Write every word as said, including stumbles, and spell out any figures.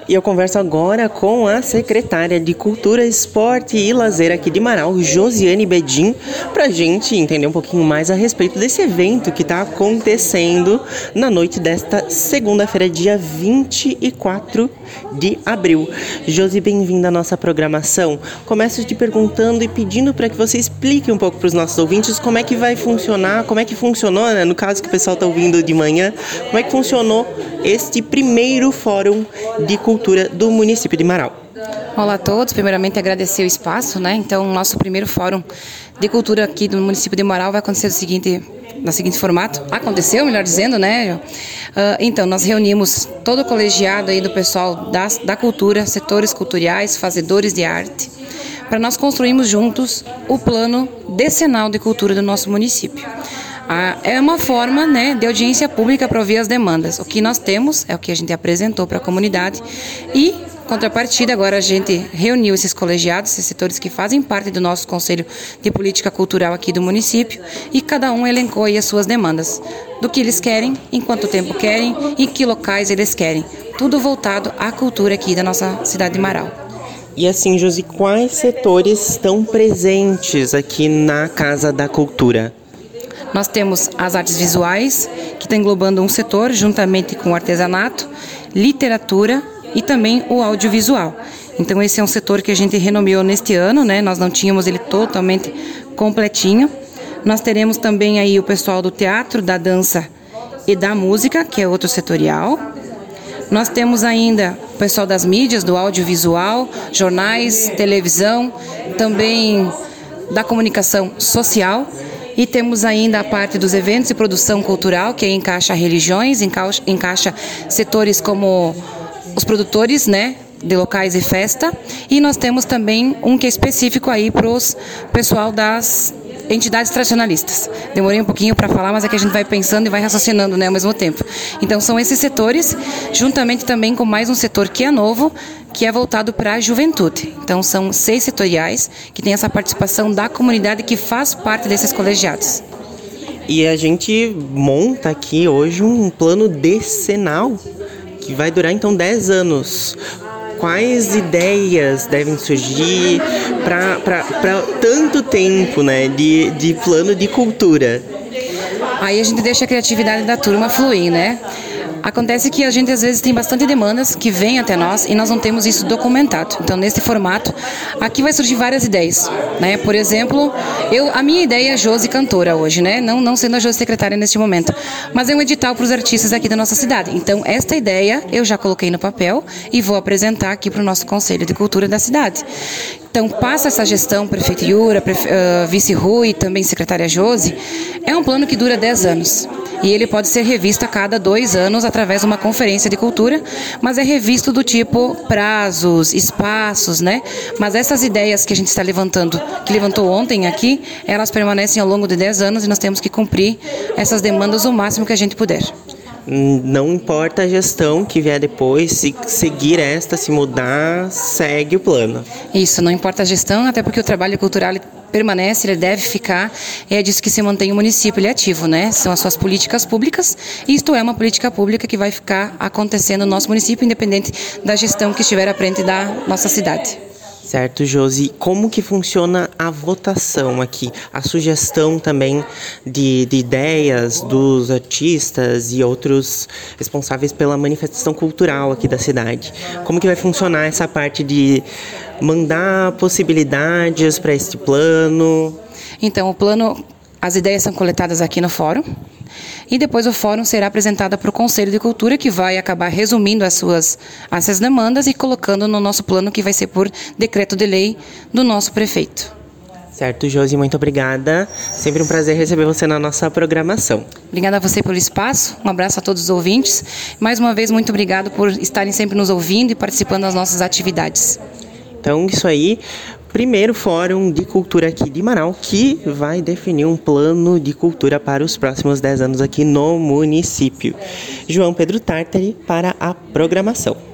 E eu converso agora com a secretária de Cultura, Esporte e Lazer aqui de Marau, Josiane Bedin, para a gente entender um pouquinho mais a respeito desse evento que está acontecendo na noite desta segunda-feira, dia vinte e quatro de abril. Josi, bem-vinda à nossa programação. Começo te perguntando e pedindo para que você explique um pouco para os nossos ouvintes como é que vai funcionar, como é que funcionou, né? No caso que o pessoal está ouvindo de manhã, como é que funcionou este primeiro Fórum de Cultura do município de Marau. Olá a todos, primeiramente agradecer o espaço, né? Então, o nosso primeiro Fórum de Cultura aqui do município de Marau vai acontecer do seguinte, no seguinte formato. Aconteceu, melhor dizendo, né? Uh, então, nós reunimos todo o colegiado aí do pessoal da, da cultura, setores culturais, fazedores de arte, para nós construirmos juntos o plano decenal de cultura do nosso município. Ah, é uma forma, né, de audiência pública para ouvir as demandas. O que nós temos é o que a gente apresentou para a comunidade e, contrapartida, agora a gente reuniu esses colegiados, esses setores que fazem parte do nosso Conselho de Política Cultural aqui do município e cada um elencou aí as suas demandas, do que eles querem, em quanto tempo querem, em que locais eles querem. Tudo voltado à cultura aqui da nossa cidade de Marau. E assim, Josi, quais setores estão presentes aqui na Casa da Cultura? Nós temos as artes visuais, que está englobando um setor, juntamente com o artesanato, literatura e também o audiovisual. Então esse é um setor que a gente renomeou neste ano, né? Nós não tínhamos ele totalmente completinho. Nós teremos também aí o pessoal do teatro, da dança e da música, que é outro setorial. Nós temos ainda o pessoal das mídias, do audiovisual, jornais, televisão, também da comunicação social. E temos ainda a parte dos eventos e produção cultural, que encaixa religiões, encaixa, encaixa setores como os produtores, né, de locais e festa. E nós temos também um que é específico aí para o pessoal das entidades tradicionalistas. Demorei um pouquinho para falar, mas é que a gente vai pensando e vai raciocinando, né, ao mesmo tempo. Então são esses setores, juntamente também com mais um setor que é novo, que é voltado para a juventude. Então são seis setoriais que têm essa participação da comunidade que faz parte desses colegiados. E a gente monta aqui hoje um plano decenal que vai durar então dez anos. Quais ideias devem surgir para tanto tempo, né, de, de plano de cultura? Aí a gente deixa a criatividade da turma fluir, né? Acontece que a gente às vezes tem bastante demandas que vêm até nós e nós não temos isso documentado. Então, nesse formato, aqui vai surgir várias ideias, né? Por exemplo, eu, a minha ideia é Josi cantora hoje, né? Não, não sendo a Josi secretária neste momento, mas é um edital para os artistas aqui da nossa cidade. Então, esta ideia eu já coloquei no papel e vou apresentar aqui para o nosso Conselho de Cultura da cidade. Então, passa essa gestão, prefeito Yura, prefe... uh, vice Rui e também secretária Josi, é um plano que dura dez anos. E ele pode ser revisto a cada dois anos através de uma conferência de cultura, mas é revisto do tipo prazos, espaços, né? Mas essas ideias que a gente está levantando, que levantou ontem aqui, elas permanecem ao longo de dez anos e nós temos que cumprir essas demandas o máximo que a gente puder. Não importa a gestão que vier depois, se seguir esta, se mudar, segue o plano. Isso, não importa a gestão, até porque o trabalho cultural ele permanece, ele deve ficar, é disso que se mantém o município, ele é ativo, né? São as suas políticas públicas, e isto é uma política pública que vai ficar acontecendo no nosso município, independente da gestão que estiver à frente da nossa cidade. Certo, Josi. Como que funciona a votação aqui? A sugestão também de, de ideias dos artistas e outros responsáveis pela manifestação cultural aqui da cidade. Como que vai funcionar essa parte de mandar possibilidades para este plano? Então, o plano, as ideias são coletadas aqui no fórum. E depois o fórum será apresentado para o Conselho de Cultura, que vai acabar resumindo as suas essas demandas e colocando no nosso plano, que vai ser por decreto de lei do nosso prefeito. Certo, Josi, muito obrigada. Sempre um prazer receber você na nossa programação. Obrigada a você pelo espaço, um abraço a todos os ouvintes. Mais uma vez, muito obrigado por estarem sempre nos ouvindo e participando das nossas atividades. Então, isso aí. Primeiro Fórum de Cultura aqui de Marau, que vai definir um plano de cultura para os próximos dez anos aqui no município. João Pedro Tartari para a programação.